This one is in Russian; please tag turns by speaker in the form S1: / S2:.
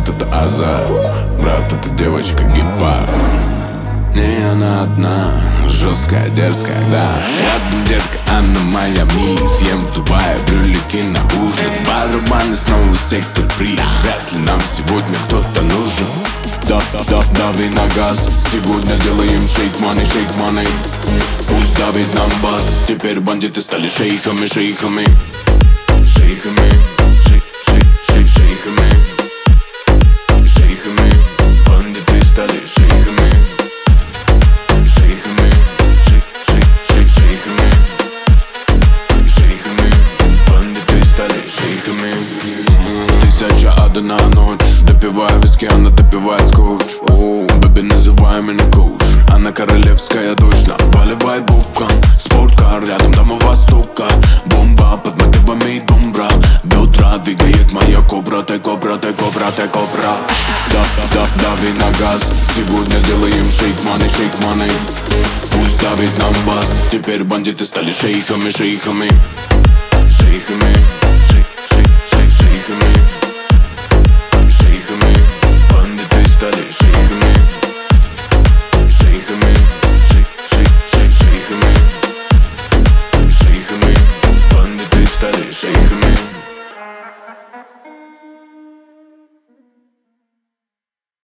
S1: это азарт. Брат, эта девочка гепард. Не она одна, жесткая, дерзкая, да. Рядом детка, она моя мисс. Ем в Дубае брюлики на ужин. Барабаны, снова сектор приз. Вряд ли нам сегодня кто-то нужен. Дави на газ. Сегодня делаем шейк money, шейк money. Пусть давит нам бас. Теперь бандиты стали шейхами, шейхами. Шейхами, шейхами. Шейхами, бандиты стали шейхами. Шейхами, шейхами. Шейхами, бандиты стали шейхами. 1001 ночь. Допивая виски, она допивает скотч. Бэби, называй меня коуч. Она королевская дочь, наваливай букан. Спорткар, рядом дома Востока. Бомба под мотивами бомбра. До утра двигает моя кобра. Ты кобра, ты кобра, ты кобра. Дави на газ. Сегодня делаем шейк money, шейк money. Пусть давит нам бас. Теперь бандиты стали шейхами, шейхами.